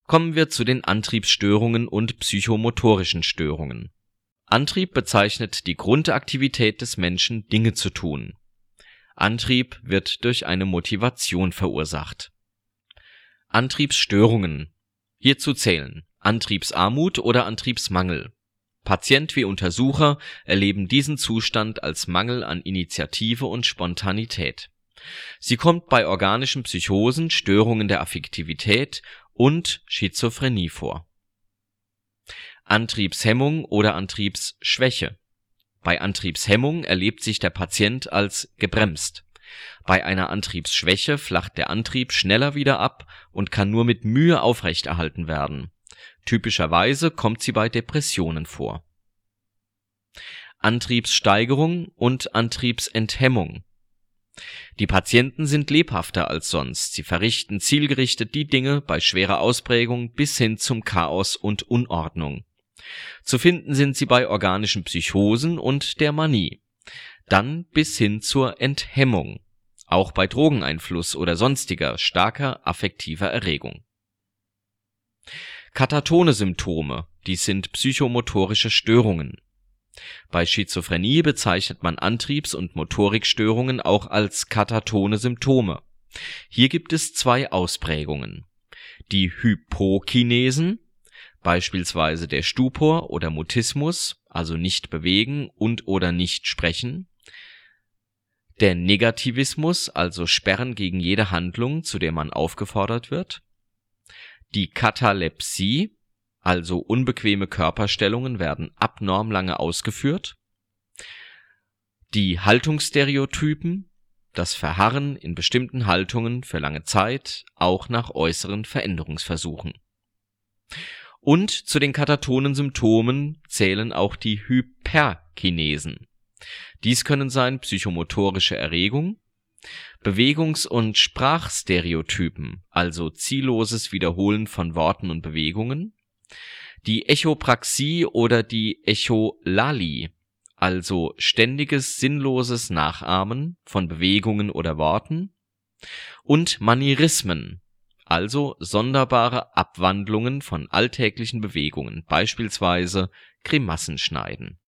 Kommen wir zu den Antriebsstörungen und psychomotorischen Störungen. Antrieb bezeichnet die Grundaktivität des Menschen, Dinge zu tun. Antrieb wird durch eine Motivation verursacht. Antriebsstörungen. Hierzu zählen Antriebsarmut oder Antriebsmangel. Patient wie Untersucher erleben diesen Zustand als Mangel an Initiative und Spontanität. Sie kommt bei organischen Psychosen, Störungen der Affektivität und Schizophrenie vor. Antriebshemmung oder Antriebsschwäche. Bei Antriebshemmung erlebt sich der Patient als gebremst. Bei einer Antriebsschwäche flacht der Antrieb schneller wieder ab und kann nur mit Mühe aufrechterhalten werden. Typischerweise kommt sie bei Depressionen vor. Antriebssteigerung und Antriebsenthemmung. Die Patienten sind lebhafter als sonst, sie verrichten zielgerichtet die Dinge bei schwerer Ausprägung bis hin zum Chaos und Unordnung. Zu finden sind sie bei organischen Psychosen und der Manie, dann bis hin zur Enthemmung, auch bei Drogeneinfluss oder sonstiger starker affektiver Erregung. Katatone Symptome, dies sind psychomotorische Störungen. Bei Schizophrenie bezeichnet man Antriebs- und Motorikstörungen auch als katatone Symptome. Hier gibt es zwei Ausprägungen: die Hypokinesen, beispielsweise der Stupor oder Mutismus, also nicht bewegen und oder nicht sprechen, der Negativismus, also Sperren gegen jede Handlung, zu der man aufgefordert wird, die Katalepsie, also unbequeme Körperstellungen werden abnorm lange ausgeführt, die Haltungsstereotypen, das Verharren in bestimmten Haltungen für lange Zeit, auch nach äußeren Veränderungsversuchen. Und zu den katatonen Symptomen zählen auch die Hyperkinesen. Dies können sein psychomotorische Erregung, Bewegungs- und Sprachstereotypen, also zielloses Wiederholen von Worten und Bewegungen, die Echopraxie oder die Echolalie, also ständiges sinnloses Nachahmen von Bewegungen oder Worten, und Manierismen, also sonderbare Abwandlungen von alltäglichen Bewegungen, beispielsweise Grimassenschneiden.